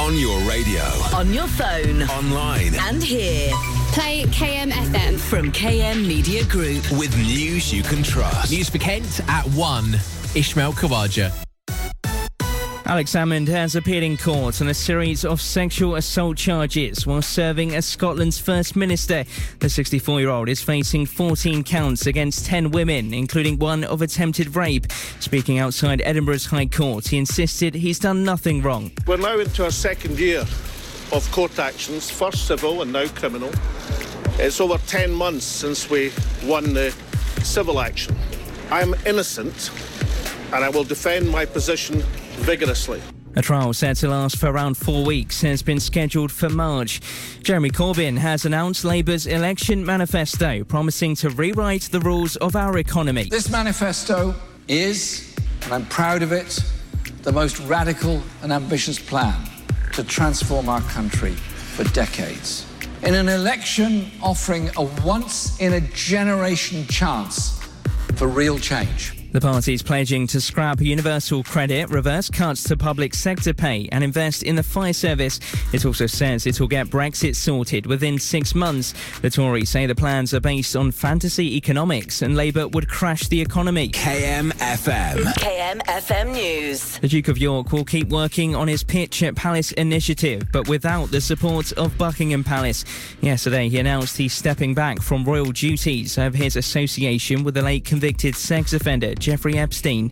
On your radio. On your phone. Online. And here. Play KM FM. From KM Media Group. With news you can trust. News for Kent at 1. Ishmael Kawaja. Alex Salmond has appeared in court on a series of sexual assault charges while serving as Scotland's First Minister. The 64-year-old is facing 14 counts against 10 women, including one of attempted rape. Speaking outside Edinburgh's High Court, he insisted he's done nothing wrong. We're now into our second year of court actions, first civil and now criminal. It's over 10 months since we won the civil action. I'm innocent and I will defend my position vigorously. A trial set to last for around 4 weeks has been scheduled for March. Jeremy Corbyn has announced Labour's election manifesto, promising to rewrite the rules of our economy. This manifesto is, and I'm proud of it, the most radical and ambitious plan to transform our country for decades. In an election offering a once-in-a-generation chance for real change. The party's pledging to scrap universal credit, reverse cuts to public sector pay and invest in the fire service. It also says it will get Brexit sorted within 6 months. The Tories say the plans are based on fantasy economics and Labour would crash the economy. KM FM. KM FM News. The Duke of York will keep working on his Pitch at Palace initiative, but without the support of Buckingham Palace. Yesterday, he announced he's stepping back from royal duties over his association with the late convicted sex offender Jeffrey Epstein.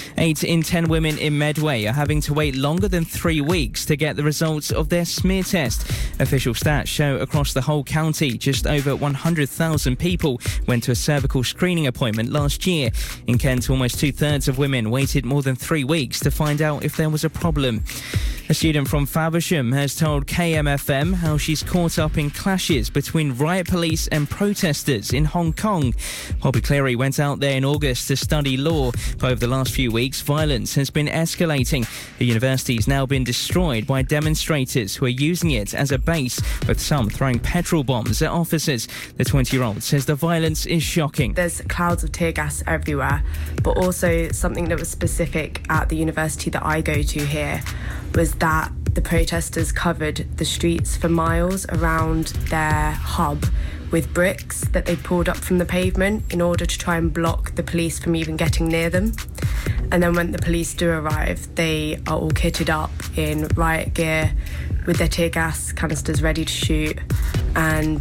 8 in 10 women in Medway are having to wait longer than 3 weeks to get the results of their smear test. Official stats show across the whole county just over 100,000 people went to a cervical screening appointment last year. In Kent, almost 2/3 of women waited more than 3 weeks to find out if there was a problem. A student from Faversham has told KMFM how she's caught up in clashes between riot police and protesters in Hong Kong. Poppy Cleary went out there in August to study law. But over the last few weeks, violence has been escalating. The university's now been destroyed by demonstrators who are using it as a base, with some throwing petrol bombs at officers. The 20-year-old says the violence is shocking. There's clouds of tear gas everywhere, but also something that was specific at the university that I go to here was that the protesters covered the streets for miles around their hub with bricks that they pulled up from the pavement in order to try and block the police from even getting near them. And then when the police do arrive, they are all kitted up in riot gear with their tear gas canisters ready to shoot. And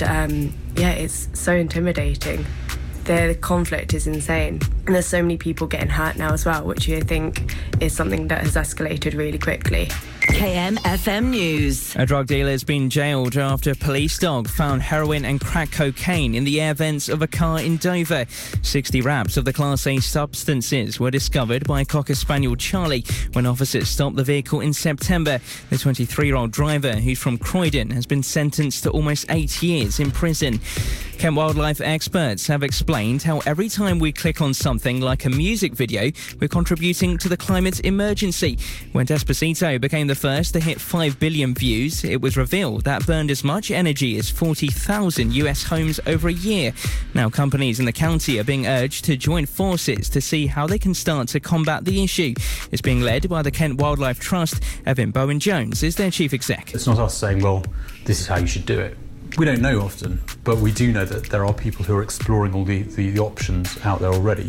it's so intimidating. The conflict is insane. And there's so many people getting hurt now as well, which I think is something that has escalated really quickly. KM FM News. A drug dealer has been jailed after a police dog found heroin and crack cocaine in the air vents of a car in Dover. 60 wraps of the Class A substances were discovered by Cocker Spaniel Charlie when officers stopped the vehicle in September. The 23-year-old driver, who's from Croydon, has been sentenced to almost 8 years in prison. Kent wildlife experts have explained how every time we click on something like a music video, we're contributing to the climate emergency. When Despacito became the first to hit 5 billion views, it was revealed that burned as much energy as 40,000 US homes over a year. Now companies in the county are being urged to join forces to see how they can start to combat the issue. It's being led by the Kent Wildlife Trust. Evan Bowen-Jones is their chief exec. It's not us saying, well, this is how you should do it. We don't know often, but we do know that there are people who are exploring all the options out there already,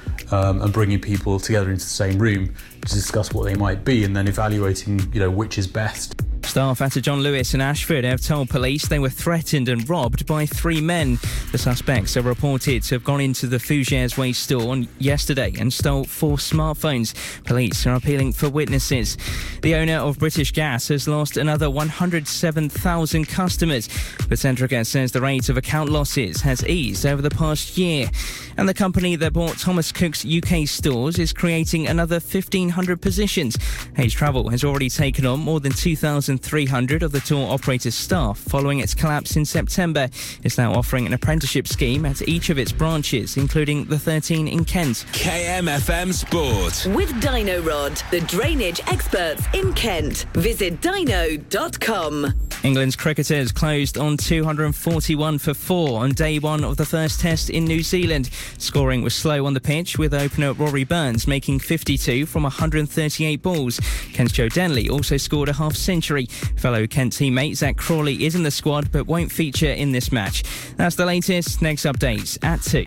and bringing people together into the same room to discuss what they might be and then evaluating, which is best. Staff at a John Lewis in Ashford have told police they were threatened and robbed by 3 men. The suspects are reported to have gone into the Fougères Way store on yesterday and stole 4 smartphones. Police are appealing for witnesses. The owner of British Gas has lost another 107,000 customers, but Centrica says the rate of account losses has eased over the past year. And the company that bought Thomas Cook's UK stores is creating another 1,500 positions. Hays Travel has already taken on more than 2,300 of the tour operator's staff following its collapse in September. It's now offering an apprenticeship scheme at each of its branches, including the 13 in Kent. KMFM Sport. With Dino Rod, the drainage experts in Kent. Visit dino.com. England's cricketers closed on 241 for 4 on day one of the first test in New Zealand. Scoring was slow on the pitch, with opener Rory Burns making 52 from 138 balls. Kent's Joe Denley also scored a half-century. Fellow Kent teammate Zach Crawley is in the squad but won't feature in this match. That's the latest. Next updates at 2.